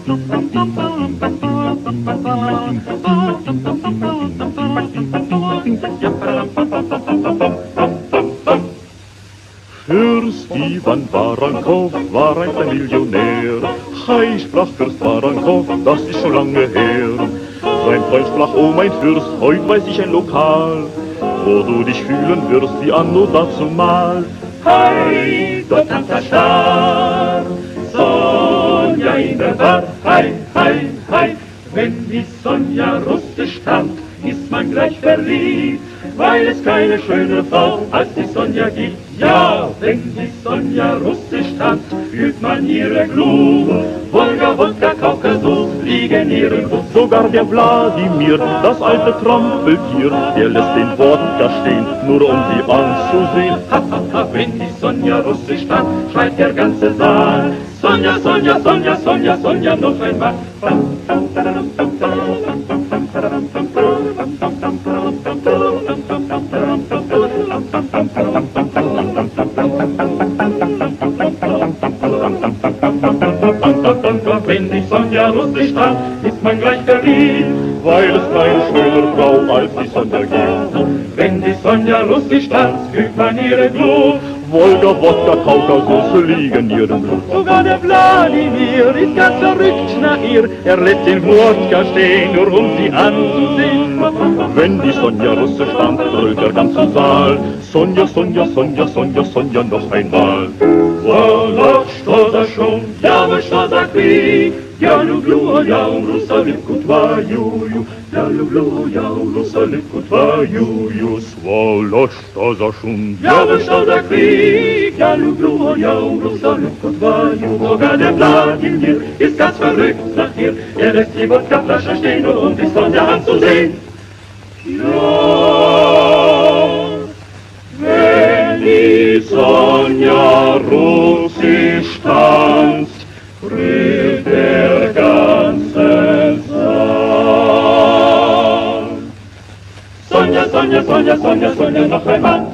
Fürst Iwan Barankow war einst ein Millionär. Chai sprach Fürst Barankow, das ist schon lange her. Sein Freund sprach, oh mein Fürst, heut weiß ich ein Lokal, wo du dich fühlen wirst wie anno dazumal. Hei, dort tanzt der Star, Sonja in der Bar. Hei, hei, hei, wenn die Sonja russisch tanzt, ist man gleich verliebt, weil es keine schöne Frau als die Sonja gibt. Ja, wenn die Sonja russisch tanzt, fühlt man ihre Glut. Wolga, Wodka, Kaukasus liegen ihren Blut. Sogar der Wladimir, das alte Trampeltier, der lässt den Wodka stehen, nur um sie anzusehen. Ha, ha, ha, wenn die Sonja russisch tanzt, schreit der ganze Saal: Sonja, Sonja, Sonja, Sonja, Sonja, noch einmal. Wenn die Sonja russisch tanzt, ist man gleich verliebt, weil es keine schönere Frau als die Sonja gibt. Wenn die Sonja russisch tanzt, fühlt man ihre Glut. Wolga, Wodka, Kaukasus liegen in ihrem Blut. Sogar der Wladimir ist ganz verrückt nach ihr. Er lässt den Wodka stehen, nur um sie anzusehen. Wenn die Sonja russisch tanzt, brüllt der ganze Saal: Sonja, Sonja, Sonja, Sonja, Sonja, noch einmal. Voilà, что за шум, я вот что за крик. Я люблю русалівку твою, я люблю русалівку твою. Сволочь, что за шум, я вот что за крик. Я люблю русалівку твою. Sogar der Wladimir ist ganz verrückt nach ihr. Er lässt die Wodkaflasche stehen, nur um die Sonja anzusehen. Ja, wenn die Sonja russisch tanzt, brüllt der ganze Saal. Sonja, Sonja, Sonja, Sonja, Sonja, noch einmal.